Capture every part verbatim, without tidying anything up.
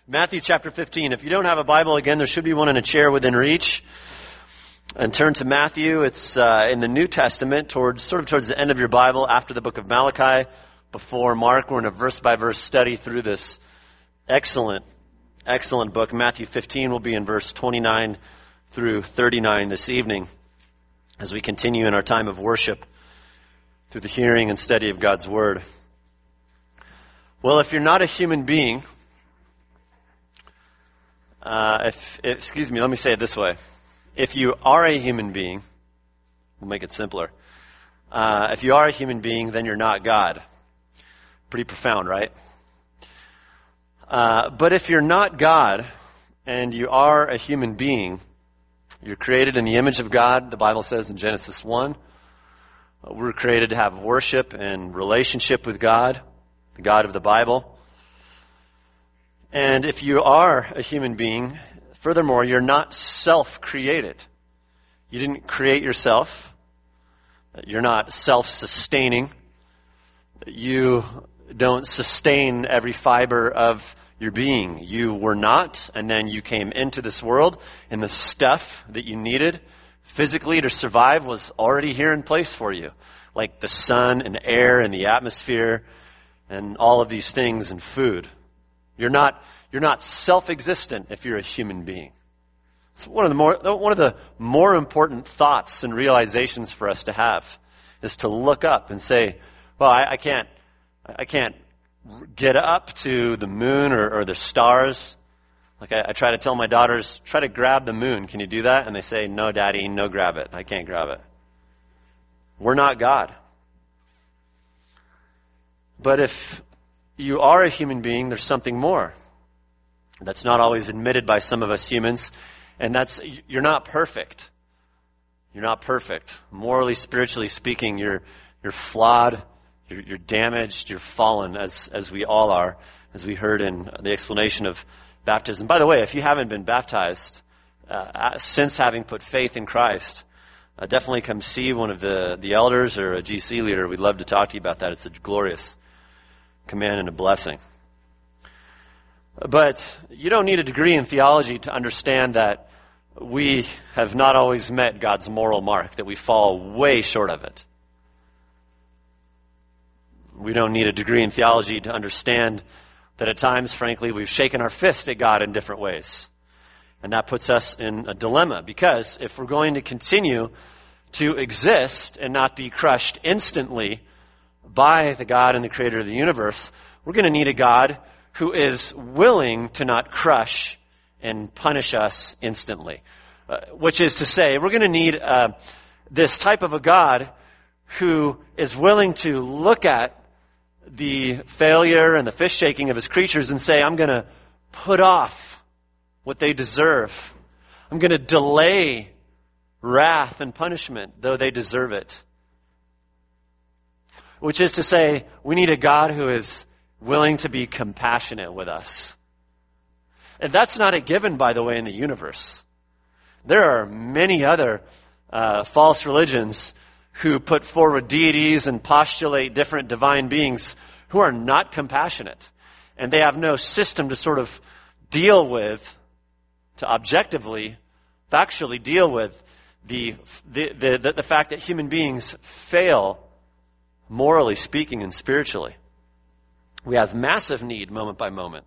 Matthew chapter fifteen. If you don't have a Bible, again, there should be one in a chair within reach. And turn to Matthew. It's uh, in the New Testament, towards sort of towards the end of your Bible, after the book of Malachi, before Mark. We're in a verse-by-verse study through this excellent, excellent book. Matthew fifteen will be in verse twenty-nine through thirty-nine this evening, as we continue in our time of worship through the hearing and study of God's Word. Well, if you're not a human being, uh, if, excuse me, let me say it this way. If you are a human being, we'll make it simpler. Uh, if you are a human being, then you're not God. Pretty profound, right? Uh, but if you're not God and you are a human being, you're created in the image of God, the Bible says in Genesis one. Uh, we're created to have worship and relationship with God, the God of the Bible. And if you are a human being, furthermore, you're not self-created. You didn't create yourself. You're not self-sustaining. You don't sustain every fiber of your being. You were not, and then you came into this world, and the stuff that you needed physically to survive was already here in place for you, like the sun and the air and the atmosphere and all of these things and food. You're not you're not self-existent if you're a human being. It's one of the more one of the more important thoughts and realizations for us to have is to look up and say, well, I, I can't I can't get up to the moon or, or the stars. Like I, I try to tell my daughters, try to grab the moon. Can you do that? And they say, no, Daddy, no, grab it. I can't grab it. We're not God. But if you are a human being, there's something more. That's not always admitted by some of us humans. And that's, you're not perfect. You're not perfect. Morally, spiritually speaking, you're you're flawed. You're, you're damaged, you're fallen, as as we all are, as we heard in the explanation of baptism. By the way, if you haven't been baptized uh, since having put faith in Christ, uh, definitely come see one of the, the elders or a G C leader. We'd love to talk to you about that. It's a glorious command and a blessing. But you don't need a degree in theology to understand that we have not always met God's moral mark, that we fall way short of it. We don't need a degree in theology to understand that at times, frankly, we've shaken our fist at God in different ways. And that puts us in a dilemma, because if we're going to continue to exist and not be crushed instantly by the God and the creator of the universe, we're going to need a God who is willing to not crush and punish us instantly. Uh, which is to say, we're going to need uh, this type of a God who is willing to look at the failure and the fist shaking of his creatures and say, I'm going to put off what they deserve. I'm going to delay wrath and punishment, though they deserve it. Which is to say, we need a God who is willing to be compassionate with us. And that's not a given, by the way, in the universe. There are many other uh, false religions who put forward deities and postulate different divine beings who are not compassionate. And they have no system to sort of deal with, to objectively, factually deal with the the, the, the, the fact that human beings fail, morally speaking and spiritually. We have massive need moment by moment.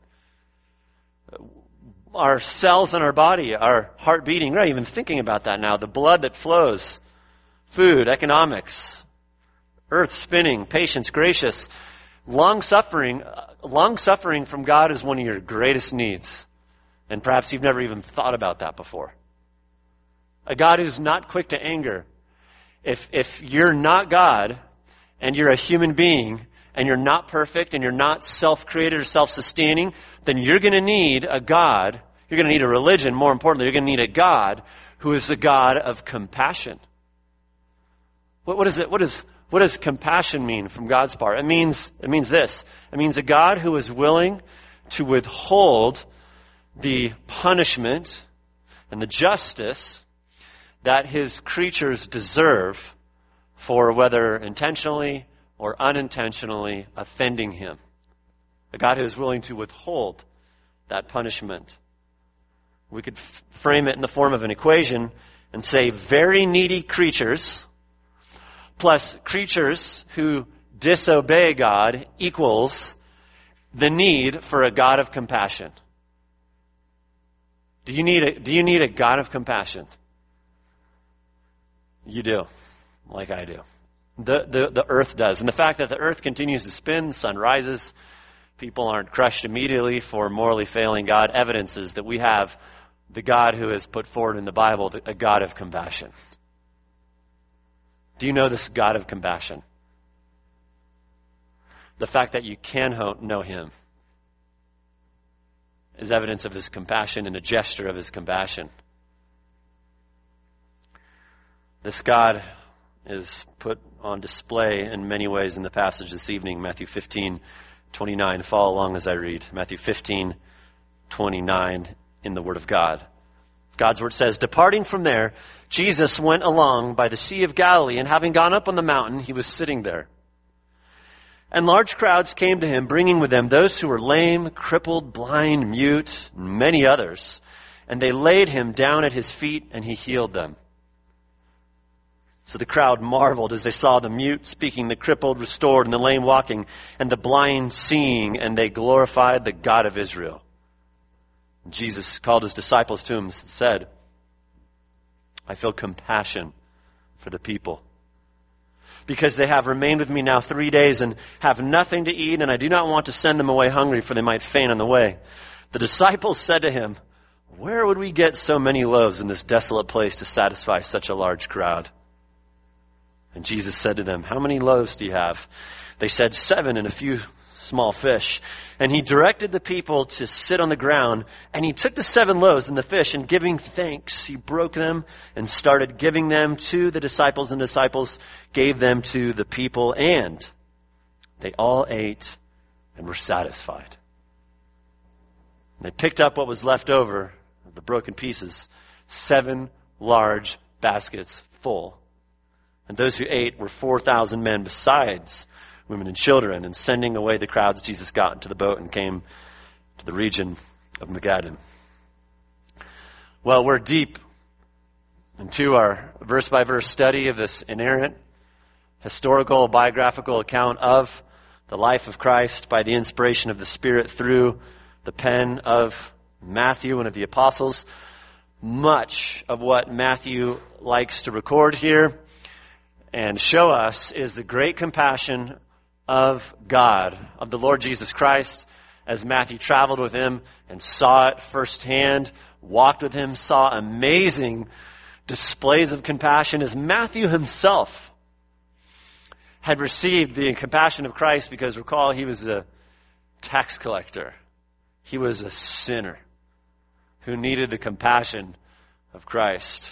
Our cells in our body, our heart beating, we're not even thinking about that now. The blood that flows, food, economics, earth spinning, patience, gracious, long-suffering. Long-suffering from God is one of your greatest needs. And perhaps you've never even thought about that before. A God who's not quick to anger. If, if you're not God and you're a human being and you're not perfect and you're not self-created or self-sustaining, then you're going to need a God, you're going to need a religion, more importantly, you're going to need a God who is a God of compassion. What, what is it? What is what does compassion mean from God's part? It means it means this. It means a God who is willing to withhold the punishment and the justice that his creatures deserve for whether intentionally or unintentionally offending him. A God who is willing to withhold that punishment. We could f- frame it in the form of an equation and say very needy creatures plus creatures who disobey God equals the need for a God of compassion. Do you need a, do you need a God of compassion? You do, like I do. The, the, the earth does. And the fact that the earth continues to spin, the sun rises, people aren't crushed immediately for morally failing God, evidences that we have the God who is put forward in the Bible, a God of compassion. Do you know this God of compassion? The fact that you can ho- know him is evidence of his compassion and a gesture of his compassion. This God is put on display in many ways in the passage this evening, Matthew fifteen twenty-nine. Follow along as I read. Matthew fifteen twenty-nine in the Word of God. God's Word says, "Departing from there, Jesus went along by the Sea of Galilee, and having gone up on the mountain, he was sitting there. And large crowds came to him, bringing with them those who were lame, crippled, blind, mute, and many others. And they laid him down at his feet, and he healed them. So the crowd marveled as they saw the mute speaking, the crippled restored, and the lame walking, and the blind seeing, and they glorified the God of Israel. And Jesus called his disciples to him and said, 'I feel compassion for the people, because they have remained with me now three days and have nothing to eat, and I do not want to send them away hungry, for they might faint on the way.' The disciples said to him, 'Where would we get so many loaves in this desolate place to satisfy such a large crowd?' And Jesus said to them, 'How many loaves do you have?' They said, 'Seven and a few small fish.' And he directed the people to sit on the ground, and he took the seven loaves and the fish, and giving thanks, he broke them and started giving them to the disciples, and disciples gave them to the people, and they all ate and were satisfied. And they picked up what was left over, the broken pieces, seven large baskets full. And those who ate were four thousand men besides women and children. And sending away the crowds, Jesus got into the boat and came to the region of Magadan." Well, we're deep into our verse-by-verse study of this inerrant, historical, biographical account of the life of Christ by the inspiration of the Spirit through the pen of Matthew and of the apostles. Much of what Matthew likes to record here and show us is the great compassion of God, of the Lord Jesus Christ, as Matthew traveled with him and saw it firsthand, walked with him, saw amazing displays of compassion, as Matthew himself had received the compassion of Christ, because recall, he was a tax collector. He was a sinner who needed the compassion of Christ.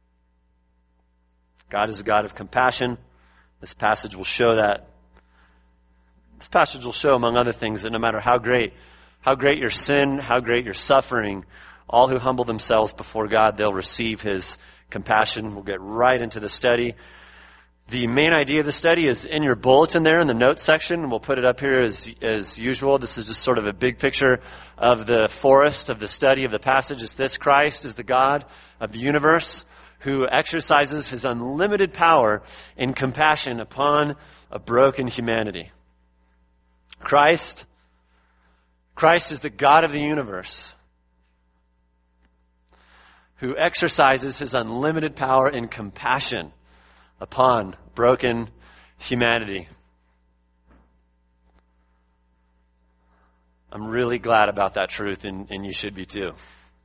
God is a God of compassion. This passage will show that. This passage will show, among other things, that no matter how great, how great your sin, how great your suffering, all who humble themselves before God, they'll receive his compassion. We'll get right into the study. The main idea of the study is in your bulletin there in the notes section. We'll put it up here as, as usual. This is just sort of a big picture of the forest of the study of the passage. It's this: Christ is the God of the universe who exercises his unlimited power in compassion upon a broken humanity. Christ, Christ is the God of the universe who exercises his unlimited power in compassion upon broken humanity. I'm really glad about that truth, and, and you should be too.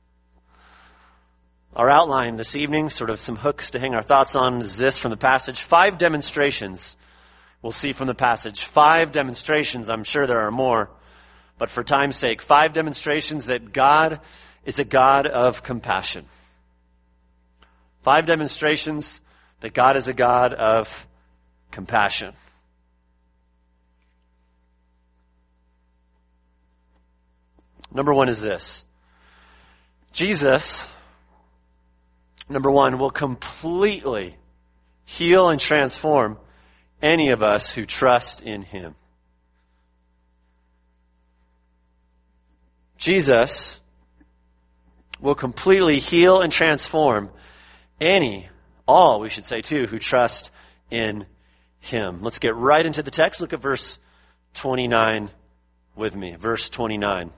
Our outline this evening, sort of some hooks to hang our thoughts on, is this from the passage. Five demonstrations we'll see from the passage. Five demonstrations. I'm sure there are more, but for time's sake, five demonstrations that God is a God of compassion. Five demonstrations that God is a God of compassion. Number one is this. Jesus, number one, will completely heal and transform any of us who trust in him. Jesus will completely heal and transform any, all we should say too, who trust in him. Let's get right into the text. Look at verse twenty-nine with me. Verse twenty-nine.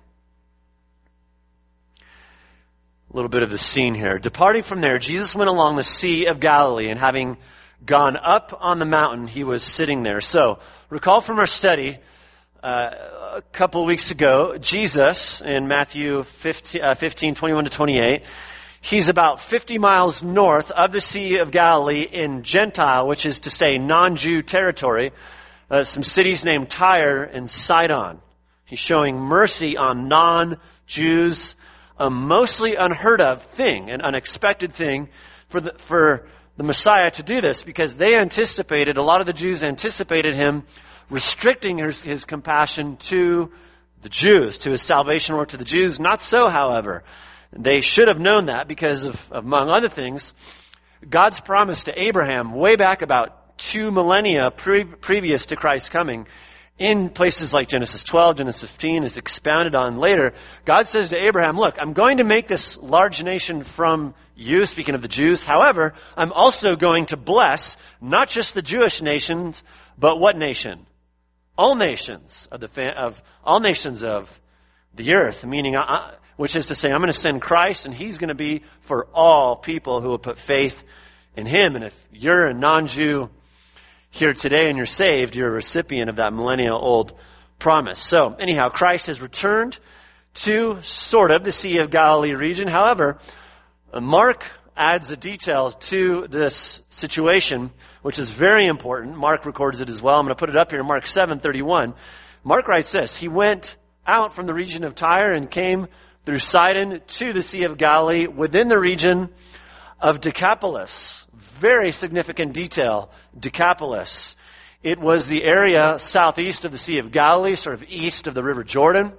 A little bit of the scene here. Departing from there, Jesus went along the Sea of Galilee, and having gone up on the mountain, he was sitting there. So, recall from our study uh, a couple of weeks ago, Jesus in Matthew fifteen, uh, fifteen, twenty-one to twenty-eight, he's about fifty miles north of the Sea of Galilee in Gentile, which is to say non-Jew territory, uh, some cities named Tyre and Sidon. He's showing mercy on non-Jews, a mostly unheard of thing, an unexpected thing for the, for the Messiah to do this, because they anticipated, a lot of the Jews anticipated him restricting his, his compassion to the Jews, to his salvation work to the Jews. Not so, however. They should have known that because of, among other things, God's promise to Abraham way back about two millennia pre- previous to Christ's coming, in places like Genesis twelve, Genesis fifteen, is expounded on later. God says to Abraham, look, I'm going to make this large nation from you, speaking of the Jews. However, I'm also going to bless not just the Jewish nations, but what nation? All nations of the fa- of all nations of the earth, meaning, I, which is to say, I'm going to send Christ, and he's going to be for all people who will put faith in him. And if you're a non-Jew here today and you're saved, you're a recipient of that millennia-old promise. So, anyhow, Christ has returned to sort of the Sea of Galilee region. However, Mark adds a detail to this situation, which is very important. Mark records it as well. I'm going to put it up here, Mark seven thirty-one. Mark writes this: he went out from the region of Tyre and came through Sidon to the Sea of Galilee within the region of Decapolis. Very significant detail, Decapolis. It was the area southeast of the Sea of Galilee, sort of east of the River Jordan.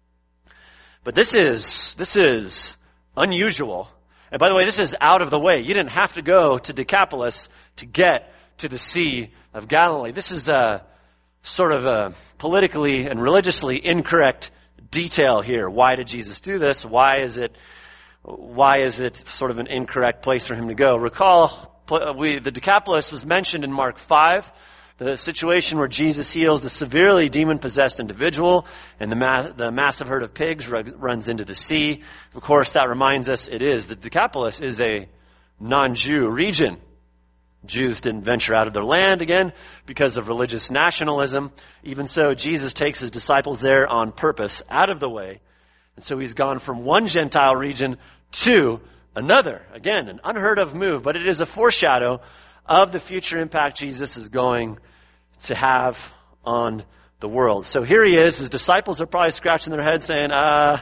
But this is, this is unusual. And by the way, this is out of the way. You didn't have to go to Decapolis to get to the Sea of Galilee. This is a sort of a politically and religiously incorrect detail here. Why did Jesus do this? Why is it, why is it sort of an incorrect place for him to go? Recall, we, the Decapolis was mentioned in Mark five, the situation where Jesus heals the severely demon-possessed individual, and the, mass, the massive herd of pigs runs into the sea. Of course, that reminds us it is. The Decapolis is a non-Jew region. Jews didn't venture out of their land, again, because of religious nationalism. Even so, Jesus takes his disciples there on purpose, out of the way. And so he's gone from one Gentile region to another. Again, an unheard of move, but it is a foreshadow of the future impact Jesus is going to have on the world. So here he is. His disciples are probably scratching their heads saying, uh,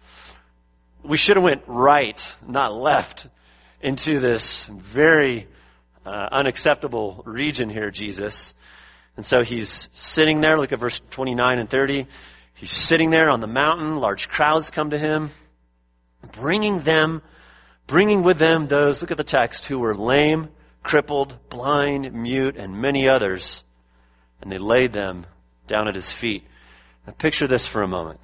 we should have went right, not left, into this very uh, unacceptable region here, Jesus. And so he's sitting there. Look at verse twenty-nine and thirty. He's sitting there on the mountain. Large crowds come to him, bringing them, bringing with them those, look at the text, who were lame, crippled, blind, mute, and many others. And they laid them down at his feet. Now picture this for a moment.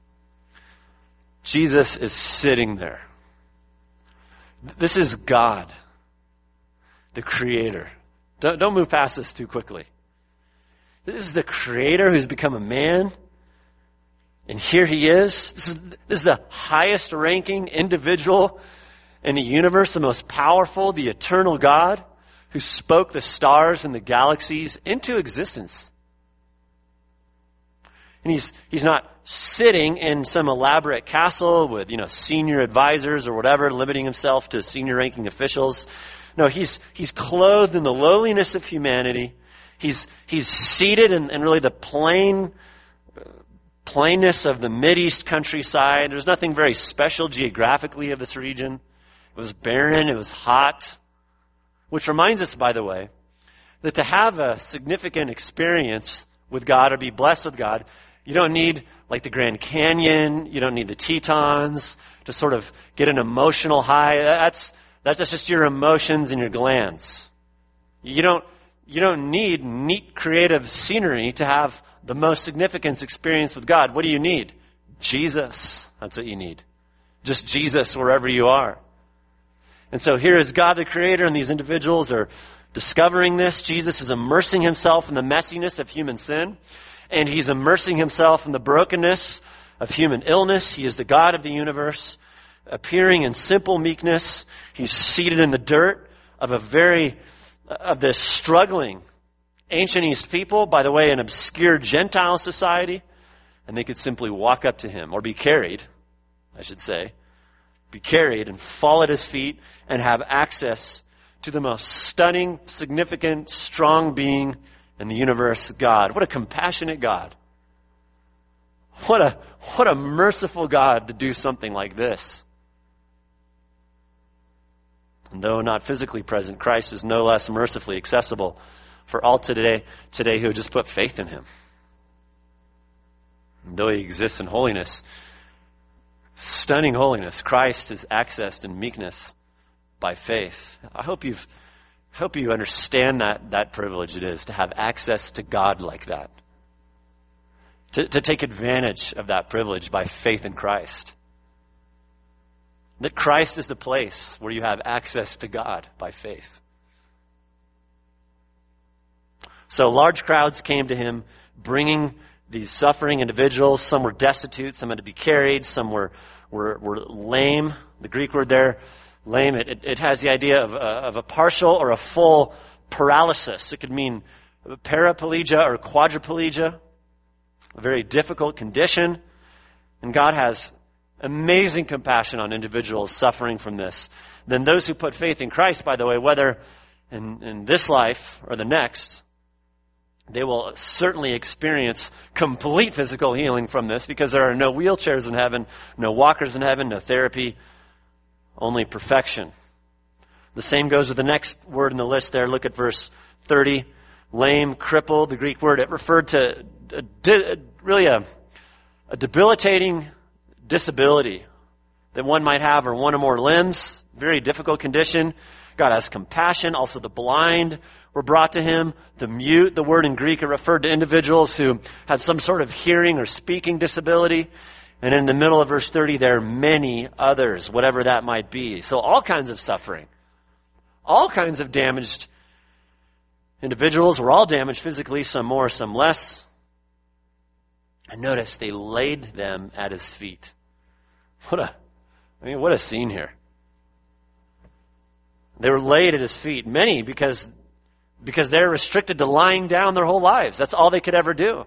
Jesus is sitting there. This is God, the Creator. Don't, don't move past this too quickly. This is the Creator who's become a man. And here he is. This is, this is the highest ranking individual in the universe, the most powerful, the eternal God who spoke the stars and the galaxies into existence. And he's he's not sitting in some elaborate castle with, you know, senior advisors or whatever, limiting himself to senior ranking officials. No, he's he's clothed in the lowliness of humanity. He's he's seated in, in really the plain plainness of the Mideast countryside. There's nothing very special geographically of this region. It was barren, it was hot. Which reminds us, by the way, that to have a significant experience with God or be blessed with God, you don't need like the Grand Canyon, you don't need the Tetons to sort of get an emotional high. That's that's just your emotions and your glands. You don't you don't need neat creative scenery to have the most significant experience with God. What do you need? Jesus. That's what you need. Just Jesus wherever you are. And so here is God the Creator, and these individuals are discovering this. Jesus is immersing himself in the messiness of human sin, and he's immersing himself in the brokenness of human illness. He is the God of the universe, appearing in simple meekness. He's seated in the dirt of a very, of this struggling ancient East people, by the way, an obscure Gentile society, and they could simply walk up to him, or be carried, I should say, be carried and fall at his feet and have access to the most stunning, significant, strong being in the universe, God. What a compassionate God. What a, what a merciful God to do something like this. And though not physically present, Christ is no less mercifully accessible for all today, today who have just put faith in him. And though he exists in holiness, stunning holiness, Christ is accessed in meekness by faith. I hope you've, hope you understand that, that privilege it is to have access to God like that. To, to take advantage of that privilege by faith in Christ. That Christ is the place where you have access to God by faith. So large crowds came to him, bringing these suffering individuals. Some were destitute, some had to be carried, some were were, were lame. The Greek word there, lame, it, it, it has the idea of a, of a partial or a full paralysis. It could mean paraplegia or quadriplegia, a very difficult condition. And God has amazing compassion on individuals suffering from this. Then those who put faith in Christ, by the way, whether in, in this life or the next, they will certainly experience complete physical healing from this, because there are no wheelchairs in heaven, no walkers in heaven, no therapy, only perfection. The same goes with the next word in the list there. Look at verse thirty. Lame, crippled, the Greek word, it referred to a, a, really a, a debilitating disability that one might have, or one or more limbs. Very difficult condition. God has compassion. Also the blind were brought to him. The mute, the word in Greek, it referred to individuals who had some sort of hearing or speaking disability. And in the middle of verse thirty, there are many others, whatever that might be. So all kinds of suffering. All kinds of damaged individuals. Were all damaged physically, some more, some less. And notice they laid them at his feet. What a, I mean, what a scene here. They were laid at his feet. Many because, because they're restricted to lying down their whole lives. That's all they could ever do.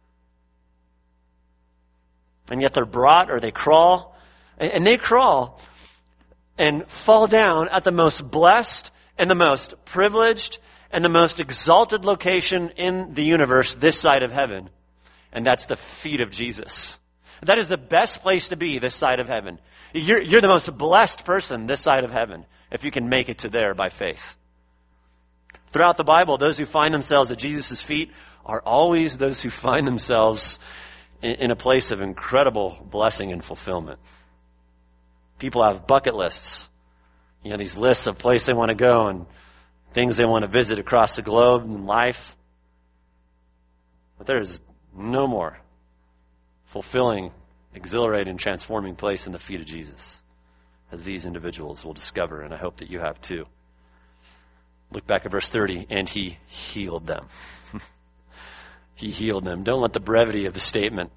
And yet they're brought, or they crawl. And, and they crawl and fall down at the most blessed and the most privileged and the most exalted location in the universe, this side of heaven. And that's the feet of Jesus. That is the best place to be, this side of heaven. You're, you're the most blessed person this side of heaven, if you can make it to there by faith. Throughout the Bible, those who find themselves at Jesus' feet are always those who find themselves in, in a place of incredible blessing and fulfillment. People have bucket lists. You know, these lists of places they want to go and things they want to visit across the globe in life. But there's no more fulfilling, exhilarating, transforming place in the feet of Jesus, as these individuals will discover, and I hope that you have too. Look back at verse thirty, and he healed them. He healed them. Don't let the brevity of the statement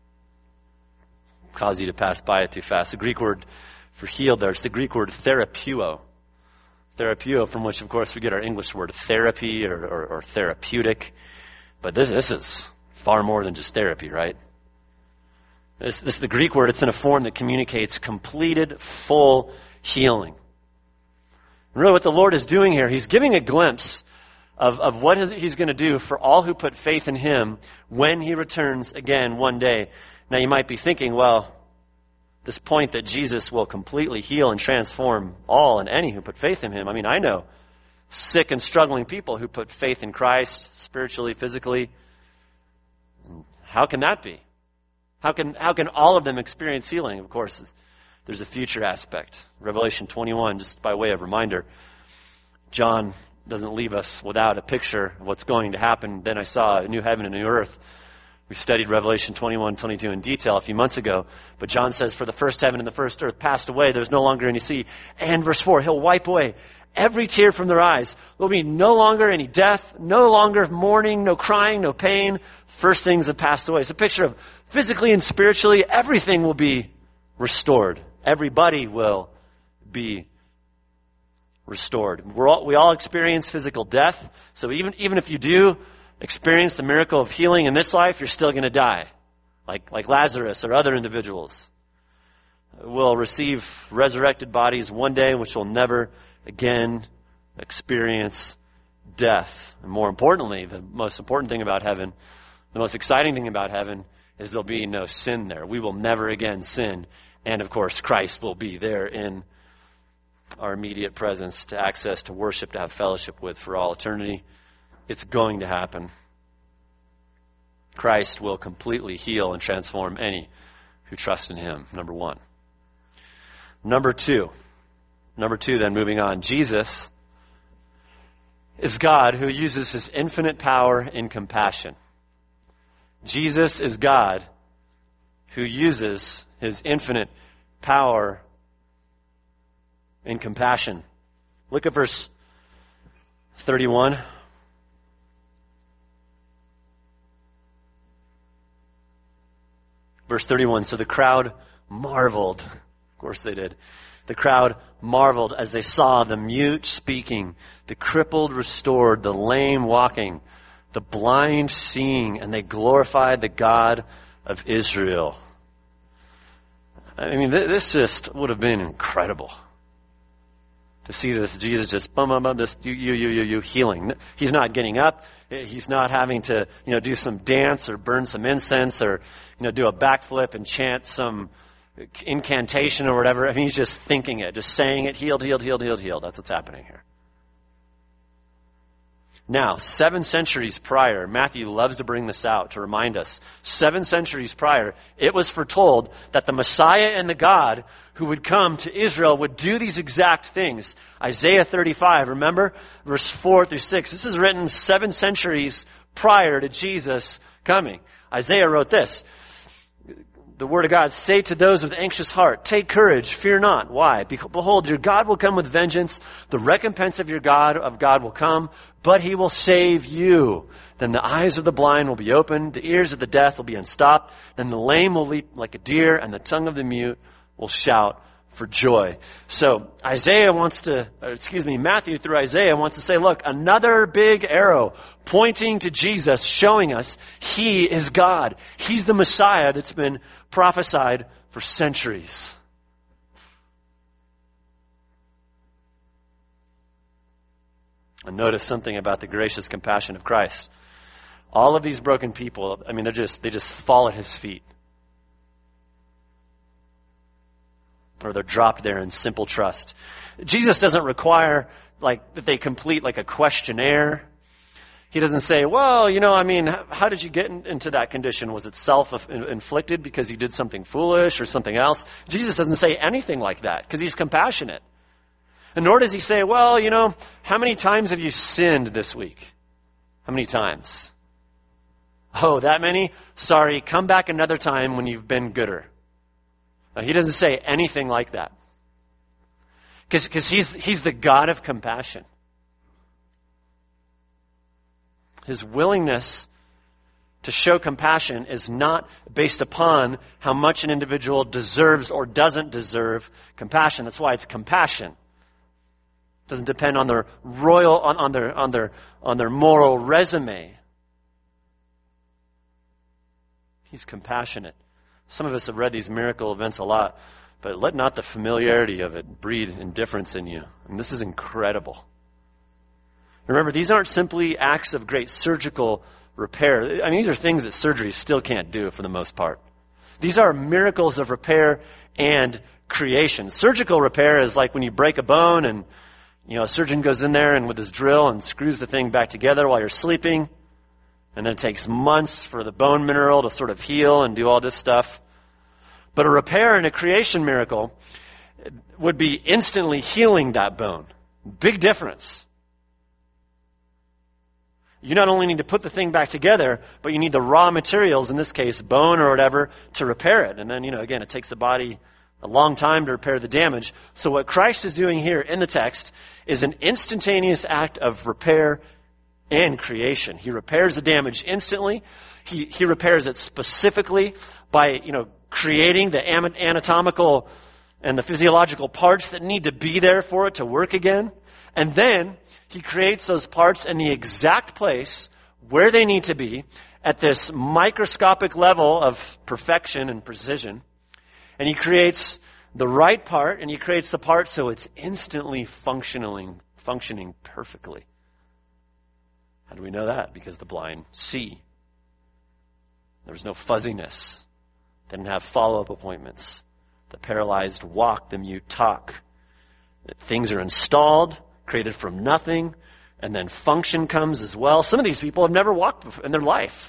cause you to pass by it too fast. The Greek word for healed there, it's the Greek word therapeuo. Therapeuo, from which, of course, we get our English word therapy or, or, or therapeutic. But this, this is far more than just therapy, right? This, this is the Greek word. It's in a form that communicates completed, full healing. And really what the Lord is doing here, he's giving a glimpse of, of what he's going to do for all who put faith in him when he returns again one day. Now you might be thinking, well, this point that Jesus will completely heal and transform all and any who put faith in him. I mean, I know sick and struggling people who put faith in Christ, spiritually, physically. How can that be? How can how can all of them experience healing? Of course, there's a future aspect. Revelation twenty-one, just by way of reminder, John doesn't leave us without a picture of what's going to happen. Then I saw a new heaven and a new earth. We studied Revelation twenty-one, twenty-two in detail a few months ago, but John says, for the first heaven and the first earth passed away, there's no longer any sea. And verse four, he'll wipe away every tear from their eyes. There'll be no longer any death, no longer mourning, no crying, no pain. First things have passed away. It's a picture of physically and spiritually, everything will be restored. Everybody will be restored. We're all, we all experience physical death, so even, even if you do experience the miracle of healing in this life, you're still going to die. Like, like Lazarus or other individuals will receive resurrected bodies one day, which will never again experience death. And more importantly, the most important thing about heaven, the most exciting thing about heaven, is there'll be no sin there. We will never again sin. And of course, Christ will be there in our immediate presence to access, to worship, to have fellowship with for all eternity. It's going to happen. Christ will completely heal and transform any who trust in him, number one. Number two. Number two, then, moving on. Jesus is God who uses his infinite power in compassion. Jesus is God who uses his infinite power in compassion. Look at verse thirty-one. Verse thirty-one, so the crowd marveled. Of course they did. The crowd marveled as they saw the mute speaking, the crippled restored, the lame walking, the blind seeing, and they glorified the God of Israel. I mean, this just would have been incredible to see this Jesus just bum bum bum, just you you you you you healing. He's not getting up. He's not having to you know do some dance or burn some incense or you know do a backflip and chant some incantation or whatever. I mean, he's just thinking it, just saying it. Healed, healed, healed, healed, healed. That's what's happening here. Now, seven centuries prior, Matthew loves to bring this out to remind us. Seven centuries prior, it was foretold that the Messiah and the God who would come to Israel would do these exact things. Isaiah thirty-five, remember? Verse four through six. This is written seven centuries prior to Jesus coming. Isaiah wrote this. The word of God, say to those with anxious heart, take courage, fear not. Why? Behold, your God will come with vengeance. The recompense of your God of God will come, but he will save you. Then the eyes of the blind will be opened, the ears of the deaf will be unstopped. Then the lame will leap like a deer, and the tongue of the mute will shout for joy. So Isaiah wants to, or excuse me, Matthew through Isaiah wants to say, look, another big arrow pointing to Jesus, showing us he is God. He's the Messiah that's been prophesied for centuries. And notice something about the gracious compassion of Christ. All of these broken people, I mean, they're just, they just fall at his feet. Or they're dropped there in simple trust. Jesus doesn't require like that they complete like a questionnaire. He doesn't say, well, you know, I mean, how did you get in, into that condition? Was it self-inflicted because you did something foolish or something else? Jesus doesn't say anything like that because he's compassionate. And nor does he say, well, you know, how many times have you sinned this week? How many times? Oh, that many? Sorry, come back another time when you've been gooder. Now, he doesn't say anything like that. Because he's, he's the God of compassion. His willingness to show compassion is not based upon how much an individual deserves or doesn't deserve compassion. That's why it's compassion. It doesn't depend on their royal, on, on their, on their, on their moral resume. He's compassionate. Some of us have read these miracle events a lot, but let not the familiarity of it breed indifference in you. And this is incredible. Remember, these aren't simply acts of great surgical repair. I mean, these are things that surgery still can't do for the most part. These are miracles of repair and creation. Surgical repair is like when you break a bone and, you know, a surgeon goes in there and with his drill and screws the thing back together while you're sleeping. And then it takes months for the bone mineral to sort of heal and do all this stuff. But a repair and a creation miracle would be instantly healing that bone. Big difference. you not only need to put the thing back together, but you need the raw materials, in this case, bone or whatever, to repair it. And then, you know, again, it takes the body a long time to repair the damage. So what Christ is doing here in the text is an instantaneous act of repair and creation. He repairs the damage instantly. He, he repairs it specifically by, you know, creating the anatomical and the physiological parts that need to be there for it to work again. And then he creates those parts in the exact place where they need to be at this microscopic level of perfection and precision. And he creates the right part, and he creates the part so it's instantly functioning, functioning perfectly. How do we know that? Because the blind see. There was no fuzziness. They didn't have follow-up appointments. The paralyzed walk, the mute talk. Things are installed, created from nothing, and then function comes as well. Some of these people have never walked before in their life.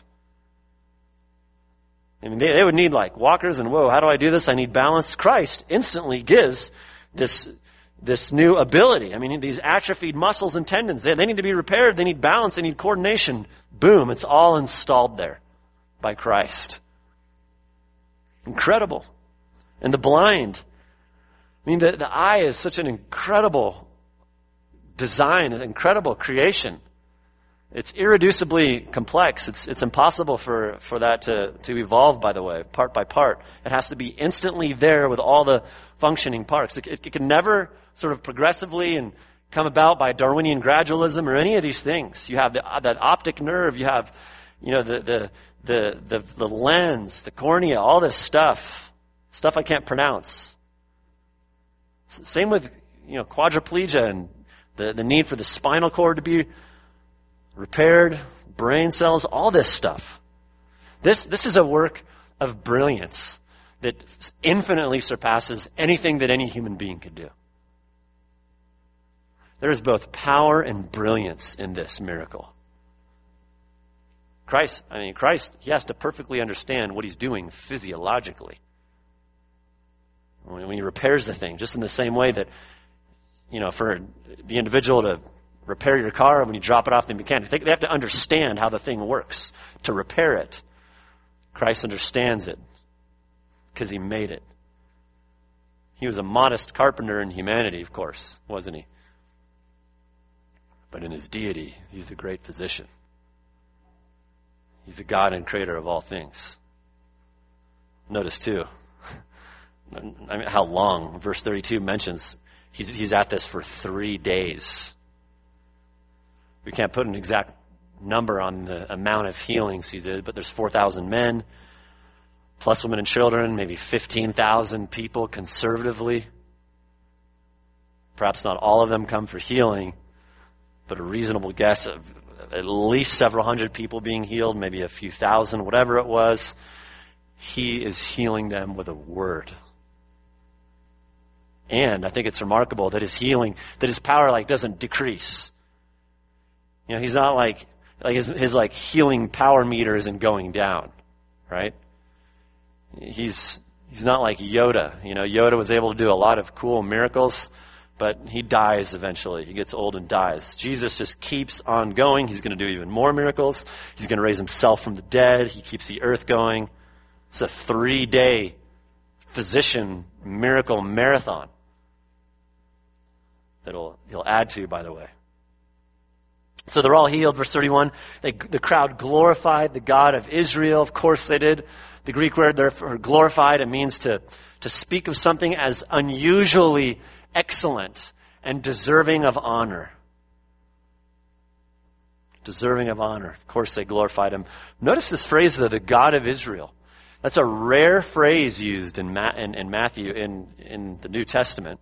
I mean, they, they would need like walkers and, whoa, how do I do this? I need balance. Christ instantly gives this, this new ability. I mean, these atrophied muscles and tendons, they, they need to be repaired. They need balance. They need coordination. Boom, it's all installed there by Christ. Incredible. And the blind. I mean, the, the eye is such an incredible design, an incredible creation. It's irreducibly complex. It's it's impossible for, for that to, to evolve, by the way, part by part. It has to be instantly there with all the functioning parts. It, it, it can never sort of progressively and come about by Darwinian gradualism or any of these things. You have the, that optic nerve. You have, you know, the, the, the, the, the lens, the cornea, all this stuff. Stuff I can't pronounce. Same with, you know, quadriplegia and the, the need for the spinal cord to be repaired, brain cells, all this stuff. This this is a work of brilliance that infinitely surpasses anything that any human being could do. There is both power and brilliance in this miracle. Christ, I mean, Christ, he has to perfectly understand what he's doing physiologically. When he repairs the thing, just in the same way that, you know, for the individual to repair your car when you drop it off the mechanic, they have to understand how the thing works to repair it. Christ understands it because he made it. He was a modest carpenter in humanity, of course, wasn't he? But in his deity, he's the great physician. He's the God and creator of all things. Notice, too, I mean, how long? Verse thirty-two mentions he's, he's at this for three days. We can't put an exact number on the amount of healings he did, but there's four thousand men, plus women and children, maybe fifteen thousand people conservatively. Perhaps not all of them come for healing, but a reasonable guess of at least several hundred people being healed, maybe a few thousand, whatever it was. He is healing them with a word. And I think it's remarkable that his healing, that his power like doesn't decrease. You know, he's not like, like his, his like healing power meter isn't going down, right? He's, he's not like Yoda. You know, Yoda was able to do a lot of cool miracles, but he dies eventually. He gets old and dies. Jesus just keeps on going. He's going to do even more miracles. He's going to raise himself from the dead. He keeps the earth going. It's a three-day physician miracle marathon that he'll, he'll add to, by the way. So they're all healed, verse thirty-one. They, the crowd glorified the God of Israel. Of course they did. The Greek word there for glorified, it means to, to speak of something as unusually excellent and deserving of honor. Deserving of honor. Of course they glorified him. Notice this phrase, though, the God of Israel. That's a rare phrase used in, Ma- in, in Matthew, in, in the New Testament.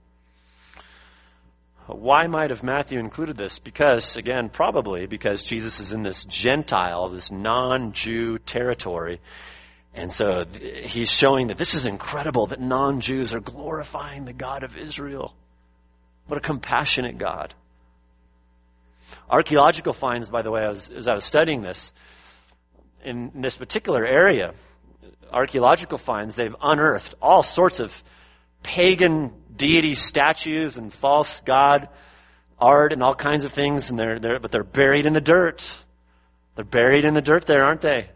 Why might have Matthew included this? Because, again, probably because Jesus is in this Gentile, this non-Jew territory. And so th- he's showing that this is incredible, that non-Jews are glorifying the God of Israel. What a compassionate God. Archaeological finds, by the way, as, as I was studying this, in this particular area, archaeological finds, they've unearthed all sorts of pagan deity statues and false god art and all kinds of things, and they're, they're but they're buried in the dirt. They're buried in the dirt there, aren't they?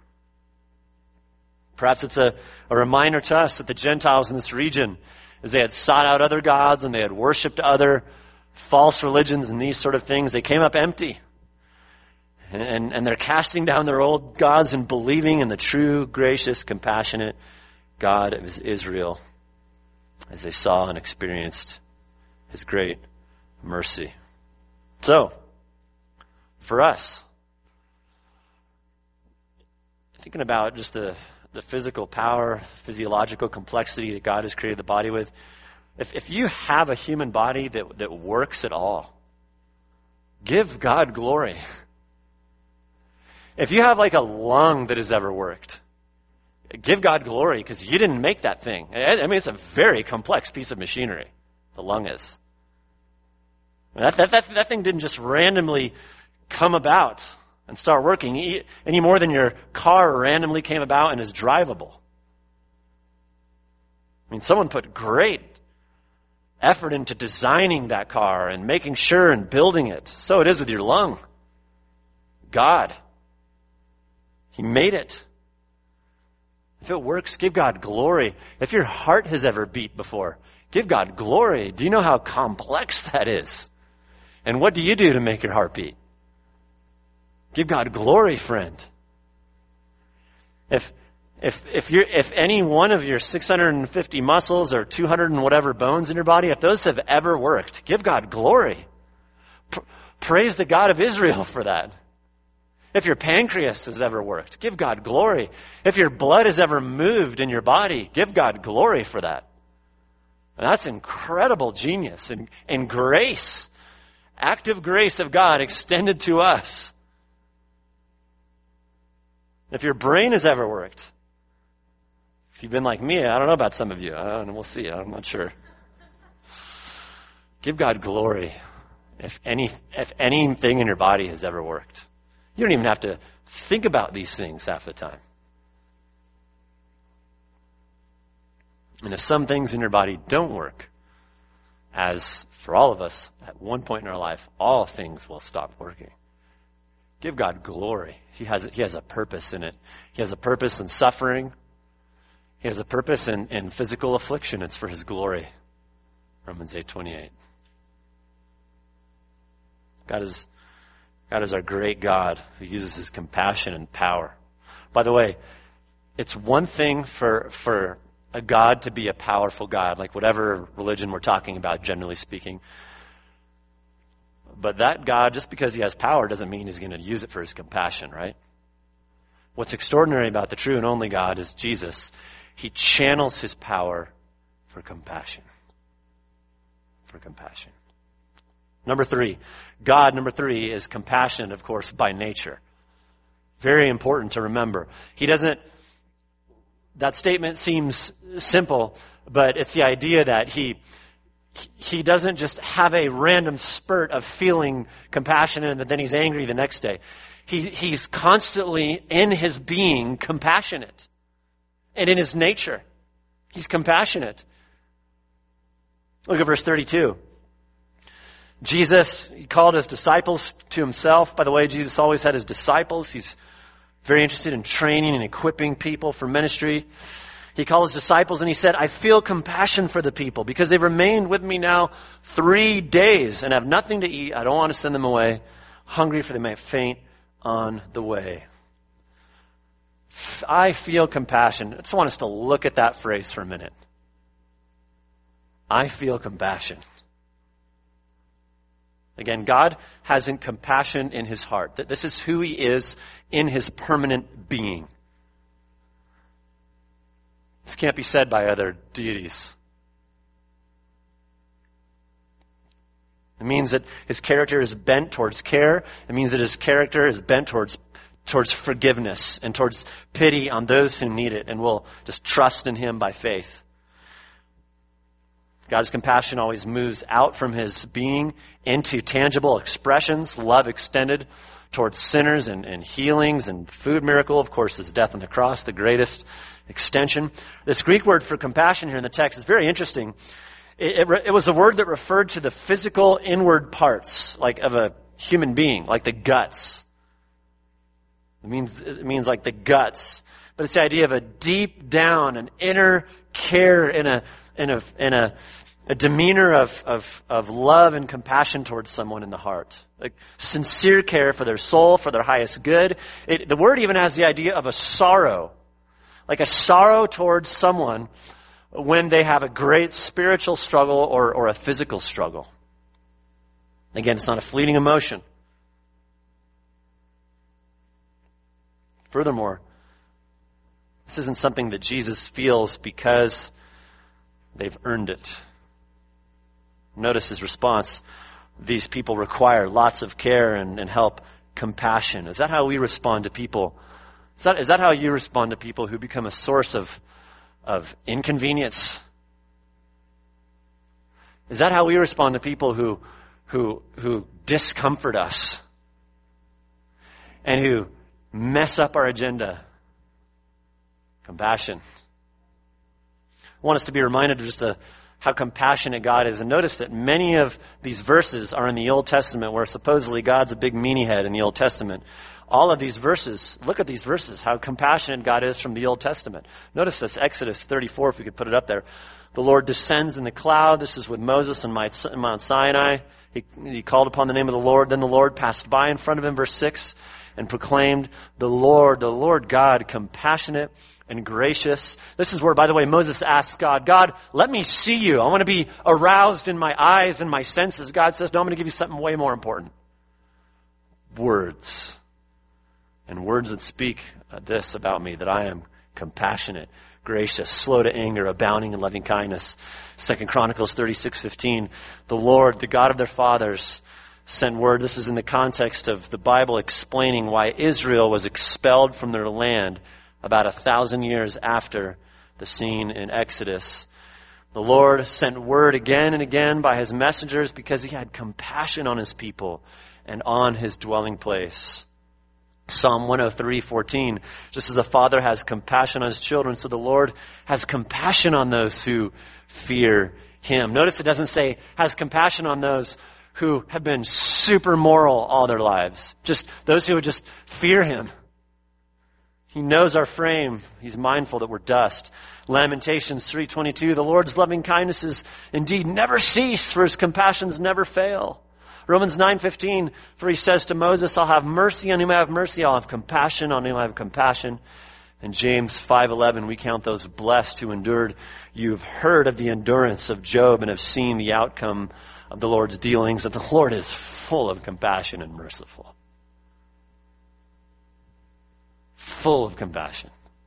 Perhaps it's a, a reminder to us that the Gentiles in this region, as they had sought out other gods and they had worshipped other false religions and these sort of things, they came up empty. And, and, and they're casting down their old gods and believing in the true, gracious, compassionate God of Israel as they saw and experienced his great mercy. So, for us, thinking about just the, the physical power, physiological complexity that God has created the body with, if, if you have a human body that, that works at all, give God glory. If you have like a lung that has ever worked, give God glory because you didn't make that thing. I mean, it's a very complex piece of machinery, the lung is. That, that, that, that thing didn't just randomly come about and start working any more than your car randomly came about and is drivable. I mean, someone put great effort into designing that car and making sure and building it. So it is with your lung. God, he made it. If it works, give God glory. If your heart has ever beat before, give God glory. Do you know how complex that is? And what do you do to make your heart beat? Give God glory, friend. If if if you're if any one of your six hundred fifty muscles or two hundred and whatever bones in your body, if those have ever worked, give God glory. P- praise the God of Israel for that. If your pancreas has ever worked, give God glory. If your blood has ever moved in your body, give God glory for that. And that's incredible genius and, and grace. Active grace of God extended to us. If your brain has ever worked, if you've been like me, I don't know about some of you. I don't know, we'll see. I'm not sure. Give God glory if any if anything in your body has ever worked. You don't even have to think about these things half the time. And if some things in your body don't work, as for all of us, at one point in our life, all things will stop working. Give God glory. He has, he has a purpose in it. He has a purpose in suffering. He has a purpose in, in physical affliction. It's for his glory. Romans eight twenty-eight. God is God is our great God who uses his compassion and power. By the way, it's one thing for for a God to be a powerful God, like whatever religion we're talking about, generally speaking. But that God, just because he has power, doesn't mean he's going to use it for his compassion, right? What's extraordinary about the true and only God is Jesus. He channels his power for compassion. For compassion. Number three, God, number three, is compassionate, of course, by nature. Very important to remember. He doesn't, that statement seems simple, but it's the idea that he, he doesn't just have a random spurt of feeling compassionate and then he's angry the next day. He, he's constantly in his being compassionate. And in his nature, he's compassionate. Look at verse thirty-two. Jesus, he called his disciples to himself. By the way, Jesus always had his disciples. He's very interested in training and equipping people for ministry. He called his disciples and he said, I feel compassion for the people because they've remained with me now three days and have nothing to eat. I don't want to send them away hungry, for they may faint on the way. I feel compassion. I just want us to look at that phrase for a minute. I feel compassion. Again, God has compassion in his heart. That this is who he is in his permanent being. This can't be said by other deities. It means that his character is bent towards care. It means that his character is bent towards towards forgiveness and towards pity on those who need it and will just trust in him by faith. God's compassion always moves out from his being into tangible expressions, love extended towards sinners and, and healings and food miracle. Of course, his death on the cross, the greatest extension. This Greek word for compassion here in the text is very interesting. It, it, it was a word that referred to the physical inward parts, like of a human being, like the guts. It means, it means like the guts. But it's the idea of a deep down, an inner care in a, in a, in a, a demeanor of, of, of love and compassion towards someone in the heart. Like sincere care for their soul, for their highest good. It, the word even has the idea of a sorrow. Like a sorrow towards someone when they have a great spiritual struggle or, or a physical struggle. Again, it's not a fleeting emotion. Furthermore, this isn't something that Jesus feels because they've earned it. Notice his response. These people require lots of care and, and help, compassion. Is that how we respond to people? Is that, is that how you respond to people who become a source of, of inconvenience? Is that how we respond to people who, who, who discomfort us and who mess up our agenda? Compassion. I want us to be reminded of just a, how compassionate God is. And notice that many of these verses are in the Old Testament, where supposedly God's a big meanie head in the Old Testament. All of these verses, look at these verses, how compassionate God is from the Old Testament. Notice this, Exodus thirty-four, if we could put it up there. The Lord descends in the cloud. This is with Moses on Mount Sinai. He, he called upon the name of the Lord. Then the Lord passed by in front of him, verse six, and proclaimed, the Lord, the Lord God, compassionate and gracious. This is where, by the way, Moses asks God, God, let me see you. I want to be aroused in my eyes and my senses. God says, no, I'm going to give you something way more important. Words. And words that speak this about me, that I am compassionate, gracious, slow to anger, abounding in loving kindness. Second Chronicles thirty-six fifteen. The Lord, the God of their fathers, sent word. This is in the context of the Bible explaining why Israel was expelled from their land about a thousand years after the scene in Exodus. The Lord sent word again and again by his messengers because he had compassion on his people and on his dwelling place. Psalm one oh three fourteen, just as a father has compassion on his children, so the Lord has compassion on those who fear him. Notice it doesn't say has compassion on those who have been super moral all their lives. Just those who would just fear him. He knows our frame. He's mindful that we're dust. Lamentations three twenty-two, the Lord's loving kindnesses indeed never cease, for his compassions never fail. Romans nine fifteen, for he says to Moses, I'll have mercy on whom I have mercy, I'll have compassion on whom I have compassion. And James five eleven, we count those blessed who endured. You've heard of the endurance of Job and have seen the outcome of the Lord's dealings, that the Lord is full of compassion and merciful. Full of compassion.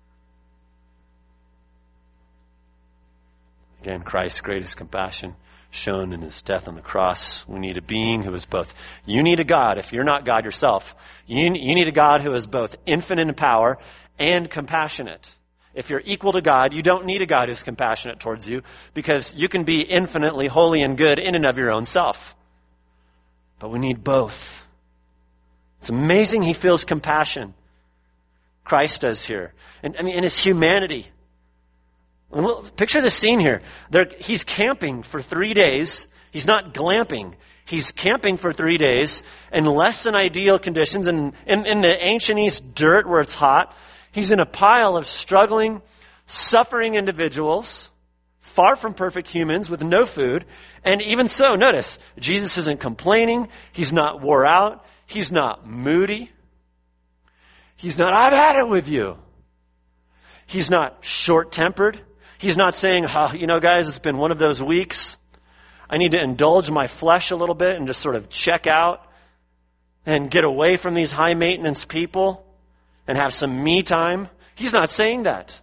Again, Christ's greatest compassion shown in his death on the cross. We need a being who is both, you need a God, if you're not God yourself, you, you need a God who is both infinite in power and compassionate. If you're equal to God, you don't need a God who's compassionate towards you, because you can be infinitely holy and good in and of your own self. But we need both. It's amazing he feels compassion. Christ does here. And I mean, in his humanity. Picture the scene here. There, he's camping for three days. He's not glamping. He's camping for three days in less than ideal conditions. And in, in the ancient East dirt where it's hot, he's in a pile of struggling, suffering individuals, far from perfect humans with no food. And even so, notice, Jesus isn't complaining. He's not wore out. He's not moody. He's not, I've had it with you. He's not short-tempered. He's not saying, oh, you know, guys, it's been one of those weeks. I need to indulge my flesh a little bit and just sort of check out and get away from these high-maintenance people and have some me time. He's not saying that.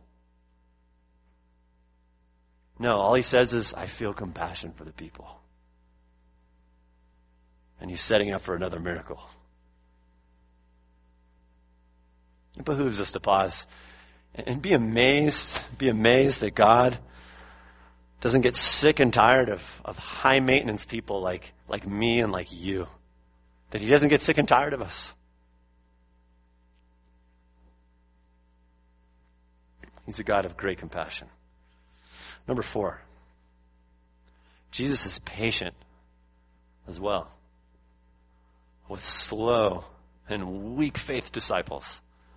No, all he says is, I feel compassion for the people. And he's setting up for another miracle. It behooves us to pause and be amazed, be amazed that God doesn't get sick and tired of, of high-maintenance people like, like me and like you. That he doesn't get sick and tired of us. He's a God of great compassion. Number four, Jesus is patient as well with slow and weak faith disciples.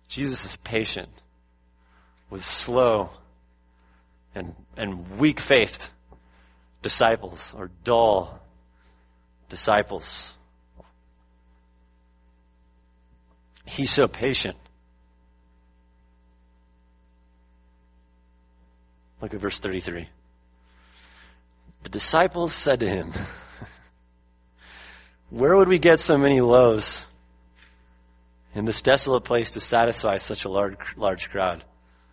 Jesus is patient with slow and, and weak-faithed disciples or dull disciples. He's so patient. Look at verse thirty-three. The disciples said to him, where would we get so many loaves in this desolate place to satisfy such a large, large crowd?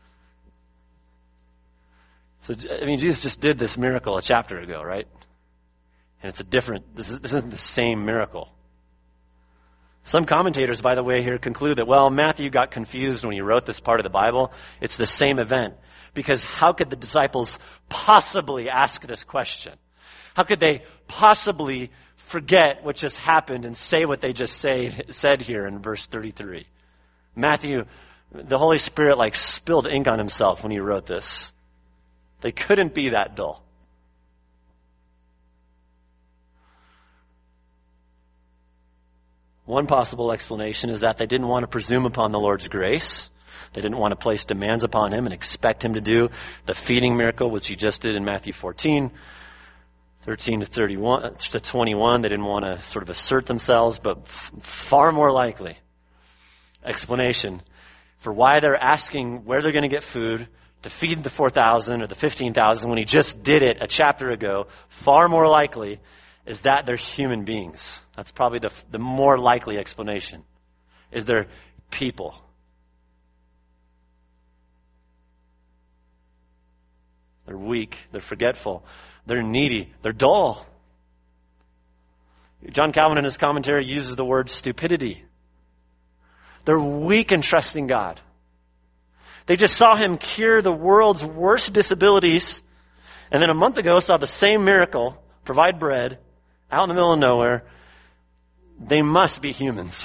So, I mean, Jesus just did this miracle a chapter ago, right? And it's a different, this, is, this isn't the same miracle. Some commentators, by the way, here conclude that, well, Matthew got confused when he wrote this part of the Bible. It's the same event. Because how could the disciples possibly ask this question? How could they possibly forget what just happened and say what they just say, said here in verse thirty-three? Matthew, the Holy Spirit like spilled ink on himself when he wrote this. They couldn't be that dull. One possible explanation is that they didn't want to presume upon the Lord's grace. They didn't want to place demands upon him and expect him to do the feeding miracle, which he just did in Matthew fourteen, thirteen to thirty-one to twenty-one. They didn't want to sort of assert themselves, but f- far more likely explanation for why they're asking where they're going to get food to feed the four thousand or the fifteen thousand when he just did it a chapter ago, far more likely is that they're human beings. That's probably the, the more likely explanation, is they're people. They're weak, they're forgetful, they're needy, they're dull. John Calvin in his commentary uses the word stupidity. They're weak in trusting God. They just saw him cure the world's worst disabilities, and then a month ago saw the same miracle, provide bread, out in the middle of nowhere. They must be humans.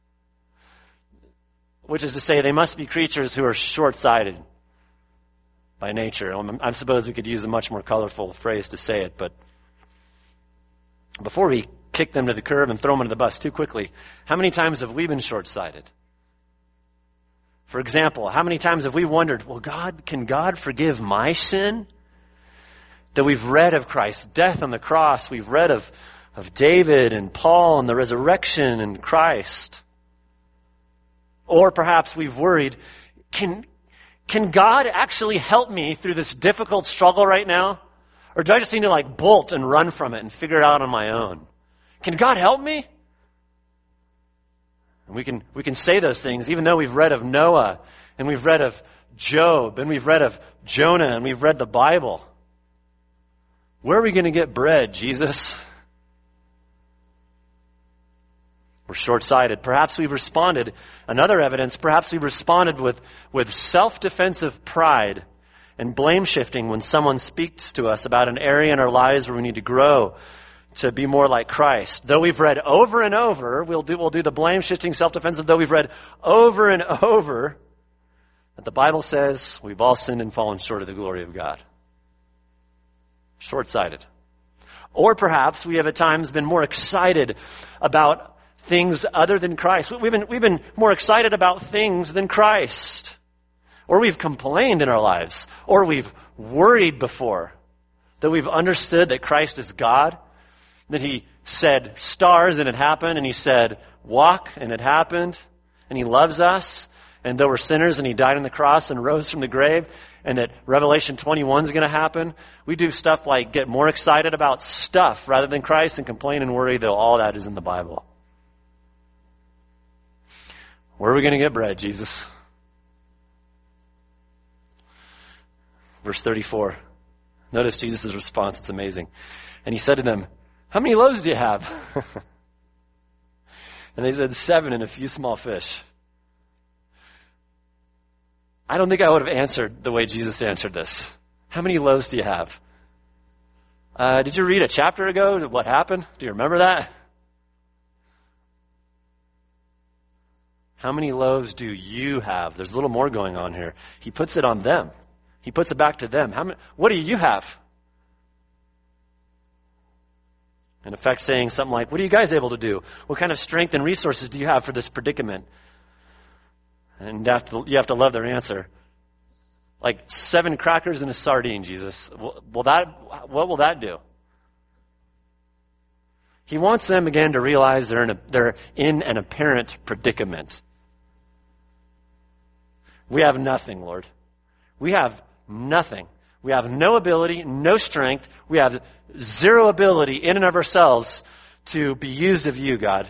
Which is to say, they must be creatures who are short-sighted by nature. I suppose we could use a much more colorful phrase to say it, but before we kick them to the curb and throw them under the bus too quickly, how many times have we been short-sighted? For example, how many times have we wondered, well, God, can God forgive my sin? That we've read of Christ's death on the cross, we've read of, of David and Paul and the resurrection and Christ. Or perhaps we've worried, can, can God actually help me through this difficult struggle right now? Or do I just need to like bolt and run from it and figure it out on my own? Can God help me? And we can, we can say those things even though we've read of Noah and we've read of Job and we've read of Jonah and we've read the Bible. Where are we going to get bread, Jesus? We're short-sighted. Perhaps we've responded, another evidence, perhaps we've responded with, with self-defensive pride and blame-shifting when someone speaks to us about an area in our lives where we need to grow to be more like Christ. Though we've read over and over, we'll do, we'll do the blame-shifting, self-defensive, though we've read over and over that the Bible says we've all sinned and fallen short of the glory of God. Short-sighted. Or perhaps we have at times been more excited about things other than Christ. We've been, we've been more excited about things than Christ. Or we've complained in our lives. Or we've worried before that we've understood that Christ is God. That he said stars and it happened. And he said walk and it happened. And he loves us. And though we're sinners and he died on the cross and rose from the grave. And that Revelation twenty-one is going to happen. We do stuff like get more excited about stuff rather than Christ and complain and worry, though all that is in the Bible. Where are we going to get bread, Jesus? Verse thirty-four. Notice Jesus' response. It's amazing. And he said to them, how many loaves do you have? And they said, seven and a few small fish. I don't think I would have answered the way Jesus answered this. How many loaves do you have? Uh, did you read a chapter ago what happened? Do you remember that? How many loaves do you have? There's a little more going on here. He puts it on them. He puts it back to them. How many, what do you have? In effect saying something like, what are you guys able to do? What kind of strength and resources do you have for this predicament? And you have to, you have to love their answer. Like seven crackers and a sardine, Jesus. Will that, what will that do? He wants them again to realize they're in, a, they're in an apparent predicament. We have nothing, Lord. We have nothing. We have no ability, no strength. We have zero ability in and of ourselves to be used of you, God.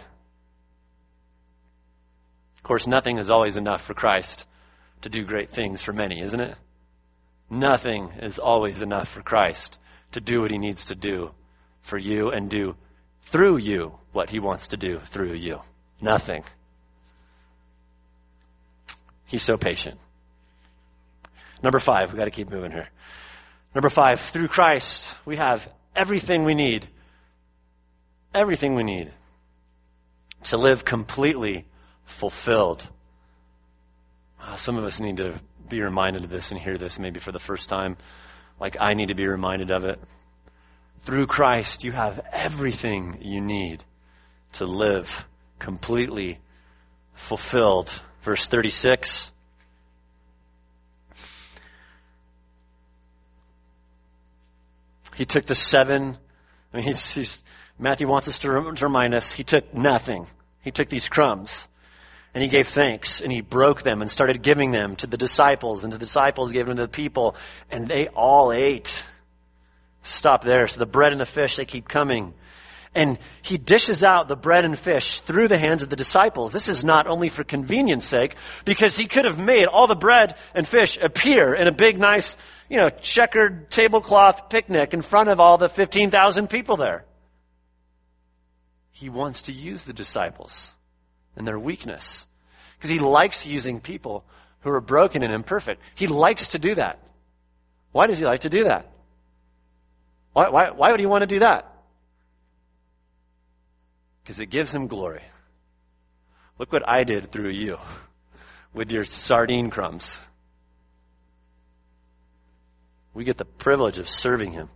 Of course, nothing is always enough for Christ to do great things for many, isn't it? Nothing is always enough for Christ to do what he needs to do for you and do through you what he wants to do through you. Nothing. He's so patient. Number five, we got to keep moving here. Number five, through Christ, we have everything we need. Everything we need to live completely fulfilled. Uh, some of us need to be reminded of this and hear this maybe for the first time. Like I need to be reminded of it. Through Christ, you have everything you need to live completely fulfilled. Verse thirty-six. He took the seven. I mean, he's, he's, Matthew wants us to, rem, to remind us, he took nothing. He took these crumbs. And he gave thanks, and he broke them and started giving them to the disciples, and the disciples gave them to the people, and they all ate. Stop there. So the bread and the fish, they keep coming. And he dishes out the bread and fish through the hands of the disciples. This is not only for convenience sake, because he could have made all the bread and fish appear in a big, nice, you know, checkered tablecloth picnic in front of all the fifteen thousand people there. He wants to use the disciples and their weakness. Because he likes using people who are broken and imperfect. He likes to do that. Why does he like to do that? Why, why, why would he want to do that? Because it gives him glory. Look what I did through you with your sardine crumbs. We get the privilege of serving him.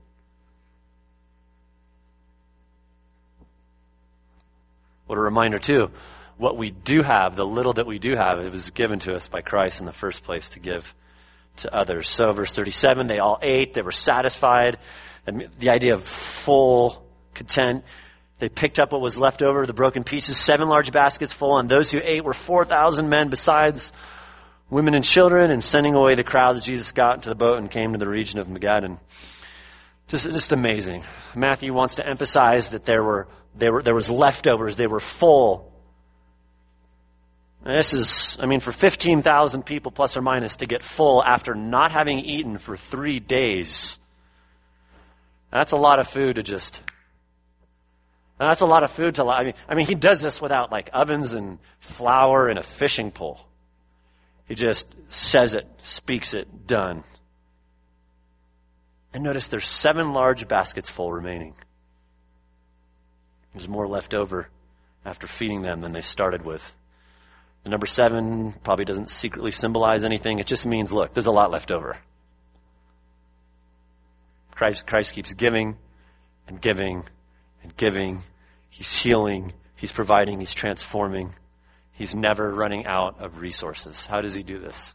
What a reminder, too. What we do have, the little that we do have, it was given to us by Christ in the first place to give to others. So verse thirty-seven, they all ate, they were satisfied. And the idea of full content. They picked up what was left over, the broken pieces, seven large baskets full, and those who ate were four thousand men besides women and children. And sending away the crowds, Jesus got into the boat and came to the region of Magadan. Just, just amazing. Matthew wants to emphasize that there were, there were, there was leftovers. They were full. And this is, I mean, for fifteen thousand people plus or minus to get full after not having eaten for three days. That's a lot of food to just, that's a lot of food to, I mean, I mean, he does this without like ovens and flour and a fishing pole. He just says it, speaks it, done. And notice there's seven large baskets full remaining. There's more left over after feeding them than they started with. The number seven probably doesn't secretly symbolize anything. It just means, look, there's a lot left over. Christ, Christ keeps giving and giving and giving. He's healing. He's providing. He's transforming. He's never running out of resources. How does he do this?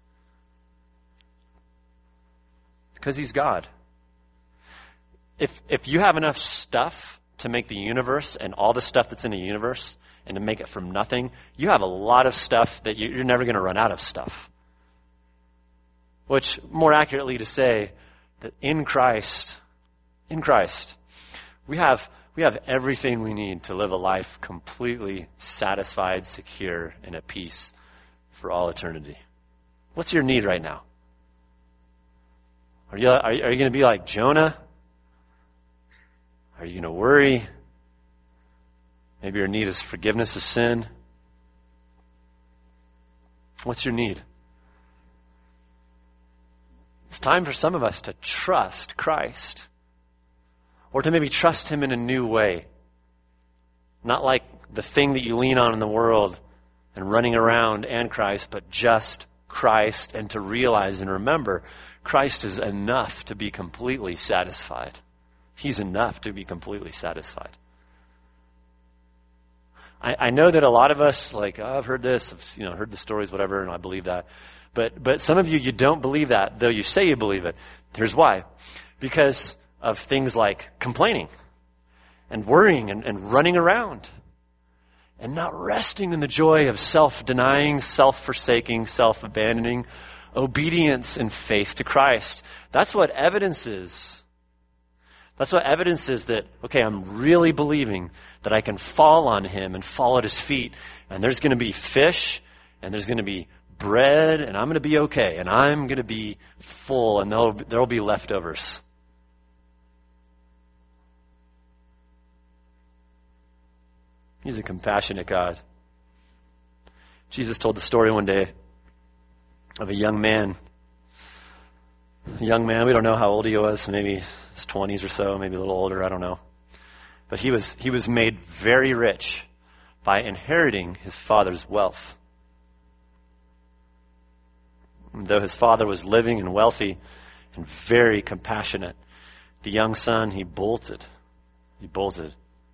Because he's God. If, if you have enough stuff to make the universe and all the stuff that's in the universe and to make it from nothing, you have a lot of stuff that you're never going to run out of stuff. Which, more accurately to say, that in Christ, in Christ, we have we have everything we need to live a life completely satisfied, secure, and at peace for all eternity. What's your need right now? Are you are you, are you going to be like Jonah? Are you going to worry? Maybe your need is forgiveness of sin. What's your need? It's time for some of us to trust Christ. Or to maybe trust him in a new way. Not like the thing that you lean on in the world and running around and Christ, but just Christ, and to realize and remember Christ is enough to be completely satisfied. He's enough to be completely satisfied. I, I know that a lot of us, like, oh, I've heard this, I've, you know, heard the stories, whatever, and I believe that. But but some of you, you don't believe that, though you say you believe it. Here's why. Because of things like complaining and worrying and, and running around and not resting in the joy of self-denying, self-forsaking, self-abandoning, obedience and faith to Christ. That's what evidence is. That's what evidence is that, okay, I'm really believing that I can fall on him and fall at his feet, and there's going to be fish, and there's going to be bread, and I'm going to be okay, and I'm going to be full, and there'll, there'll be leftovers. He's a compassionate God. Jesus told the story one day of a young man. A young man, we don't know how old he was, maybe his twenties or so, maybe a little older, I don't know. But he was he was made very rich by inheriting his father's wealth. And though his father was living and wealthy and very compassionate, the young son, he bolted. He bolted.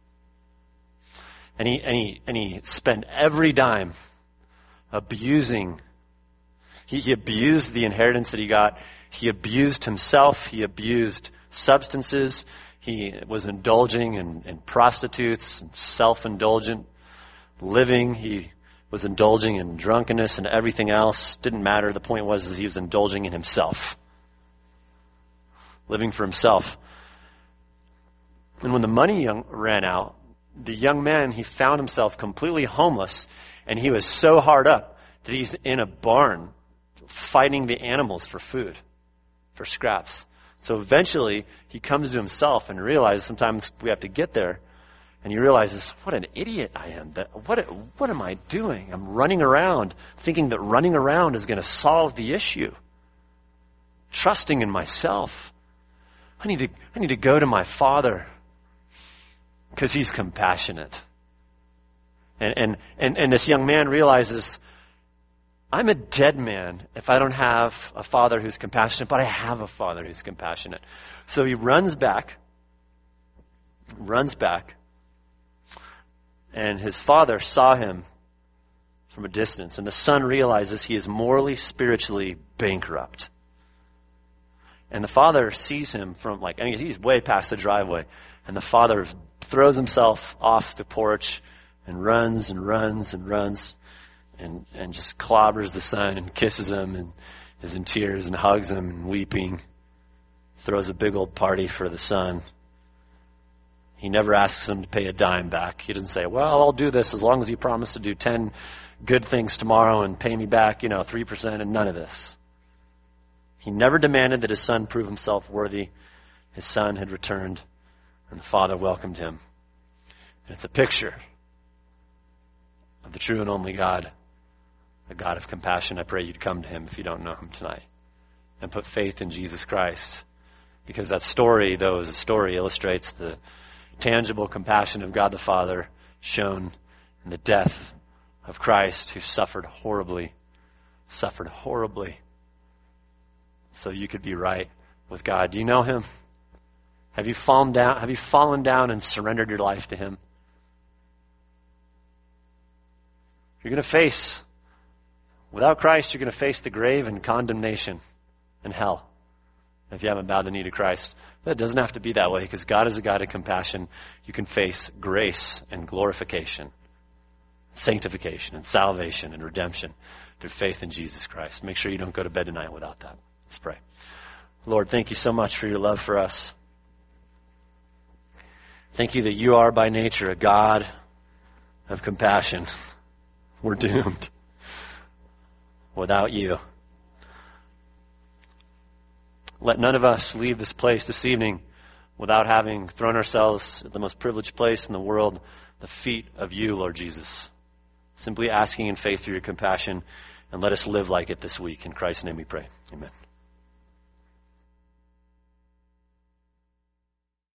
And he and he and he spent every dime abusing. He, he abused the inheritance that he got. He abused himself. He abused substances. He was indulging in, in prostitutes and self-indulgent living. He was indulging in drunkenness and everything else. Didn't matter. The point was that he was indulging in himself. Living for himself. And when the money young, ran out, the young man, he found himself completely homeless, and he was so hard up that he's in a barn fighting the animals for food, for scraps. So eventually he comes to himself and realizes sometimes we have to get there, and he realizes, what an idiot I am. That what what am I doing? I'm running around thinking that running around is going to solve the issue. Trusting in myself. I need to I need to go to my Father because he's compassionate. And and and, and this young man realizes, I'm a dead man if I don't have a Father who's compassionate, but I have a Father who's compassionate. So he runs back, runs back, and his father saw him from a distance, and the son realizes he is morally, spiritually bankrupt. And the father sees him from, like, I mean, he's way past the driveway, and the father throws himself off the porch and runs and runs and runs. And, and just clobbers the son and kisses him and is in tears and hugs him and weeping. Throws a big old party for the son. He never asks him to pay a dime back. He doesn't say, well, I'll do this as long as you promise to do ten good things tomorrow and pay me back, you know, three percent, and none of this. He never demanded that his son prove himself worthy. His son had returned, and the father welcomed him. And it's a picture of the true and only God. A God of compassion. I pray you'd come to him if you don't know him tonight and put faith in Jesus Christ, because that story, though, is a story, illustrates the tangible compassion of God the Father shown in the death of Christ, who suffered horribly, suffered horribly so you could be right with God. Do you know him? Have you fallen down, have you fallen down and surrendered your life to him? You're going to face Without Christ, you're going to face the grave and condemnation and hell if you haven't bowed the knee to Christ. But it doesn't have to be that way, because God is a God of compassion. You can face grace and glorification, sanctification and salvation and redemption through faith in Jesus Christ. Make sure you don't go to bed tonight without that. Let's pray. Lord, thank you so much for your love for us. Thank you that you are by nature a God of compassion. We're doomed without you. Let none of us leave this place this evening without having thrown ourselves at the most privileged place in the world, the feet of you, Lord Jesus. Simply asking in faith through your compassion, and let us live like it this week. In Christ's name we pray. Amen.